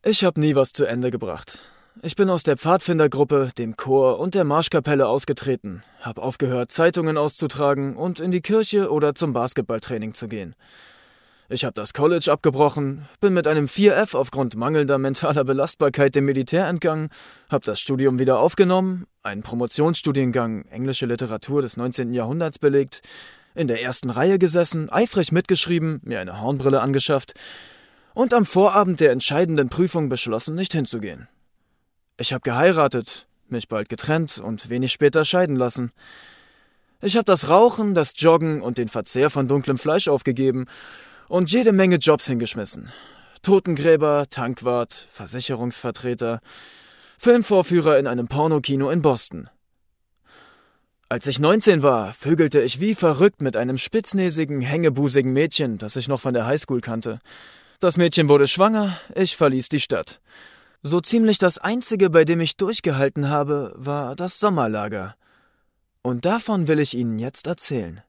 Ich habe nie was zu Ende gebracht. Ich bin aus der Pfadfindergruppe, dem Chor und der Marschkapelle ausgetreten, habe aufgehört, Zeitungen auszutragen und in die Kirche oder zum Basketballtraining zu gehen. Ich habe das College abgebrochen, bin mit einem 4F aufgrund mangelnder mentaler Belastbarkeit dem Militär entgangen, habe das Studium wieder aufgenommen, einen Promotionsstudiengang Englische Literatur des 19. Jahrhunderts belegt, in der ersten Reihe gesessen, eifrig mitgeschrieben, mir eine Hornbrille angeschafft und am Vorabend der entscheidenden Prüfung beschlossen, nicht hinzugehen. Ich habe geheiratet, mich bald getrennt und wenig später scheiden lassen. Ich habe das Rauchen, das Joggen und den Verzehr von dunklem Fleisch aufgegeben und jede Menge Jobs hingeschmissen. Totengräber, Tankwart, Versicherungsvertreter, Filmvorführer in einem Pornokino in Boston. Als ich 19 war, vögelte ich wie verrückt mit einem spitznäsigen, hängebusigen Mädchen, das ich noch von der Highschool kannte. Das Mädchen wurde schwanger, ich verließ die Stadt. So ziemlich das Einzige, bei dem ich durchgehalten habe, war das Sommerlager. Und davon will ich Ihnen jetzt erzählen.